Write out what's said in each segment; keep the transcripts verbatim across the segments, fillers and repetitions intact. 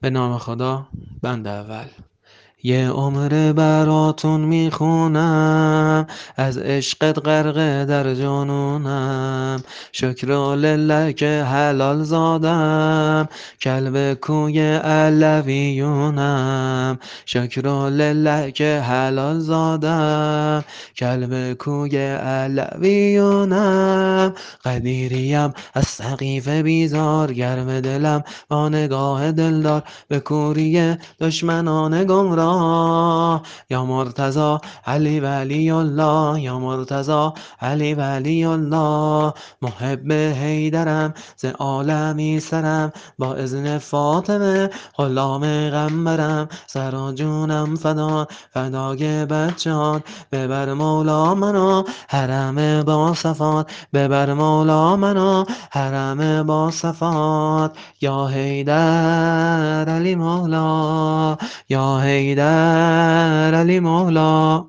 به نام خدا. بند اول. یه عمر براتون میخونم، از عشقت غرق در جنونم. شکر لله که حلال زادم، کلب کوی علویونم. شکر لله که حلال زادم، کلب کوی علویونم. قدیریم از سقیف بیزار، گرم دلم با نگاه دلدار، به کوری دشمنان گمراه. یا مرتضی علی ولی الله، یا مرتضی علی ولی الله. محب حیدرم ز عالمی سرم، با اذن فاطمه غلام غمبرم. سر و جونم فدا فدای بچهات، ببر مولا منو حرم با صفات. ببر مولا منو حرم با صفات. یا حیدر علی مولا، یا حیدر علی مولا.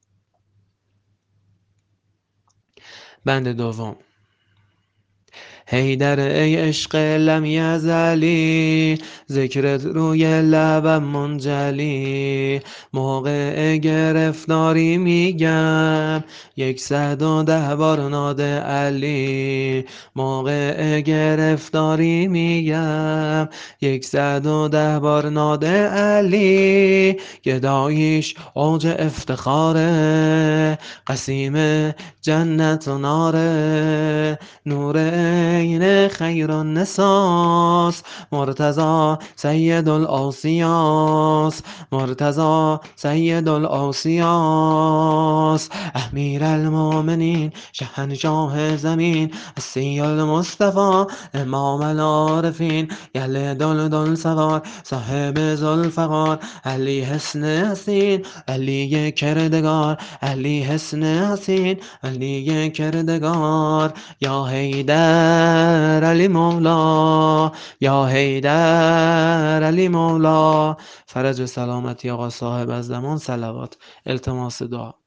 بند دوم. حیدر ای عشق لم یزلی، ذکرت روی لبم منجلی. موقع گرفتاری میگم، یکصد و ده بار ناده علی. موقع گرفتاری میگم، یکصد و ده بار ناده علی. گداییش اوج افتخاره، قسیم جنت و ناره. نور عین خیر النساس، مرتضی سید الاوصیاس. مرتضی سید الاوصیاس. امیر المؤمنین شهنشاه زمین، السی المصطفی امام العارفین. گله دل دل سوار صاحب ذوالفقار، علی حسن حسین علی کردگار. علی حسن حسین علی کردگار. یا حیدر علی مولا، یا حیدر علی مولا. فرج و سلامتی آقا صاحب از زمان. صلوات. التماس دعا.